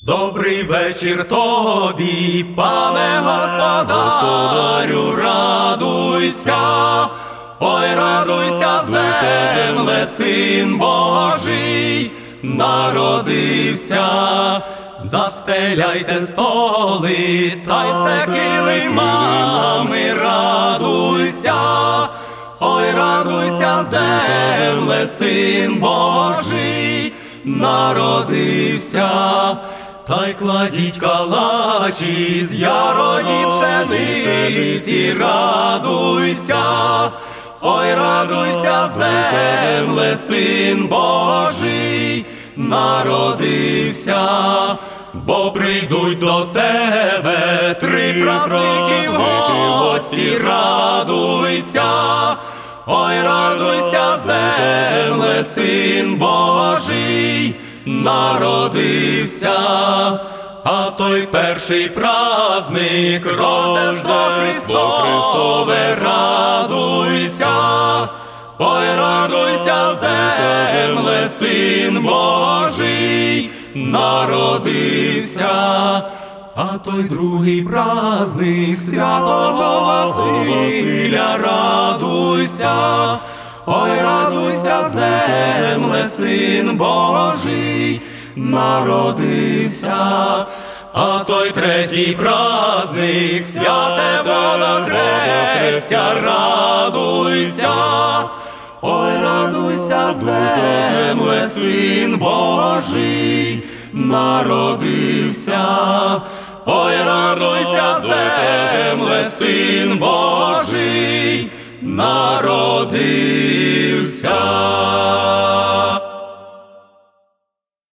Добрий вечір тобі, пане господарю, радуйся, ой, радуйся, земле, син Божий народився. Застеляйте столи, та й все килимами, радуйся, ой, радуйся, земле, син Божий народився. Та й кладіть калачі з ярої пшениці, радуйся, ой, радуйся, земле, син Божий народився. Бо прийдуть до тебе три праздники в гості, радуйся, ой, радуйся, земле, син Божий народився. А той перший праздник Рождество Христове, радуйся, ой, радуйся, земле, син Божий народився. А той другий праздник святого Василя, радуйся, ой, радуйся, земле, син Божий народився. А той третій праздник святе Водохрестя, радуйся, ой, радуйся, земле, син Божий народився. Ой, радуйся, земле, син Божий народився.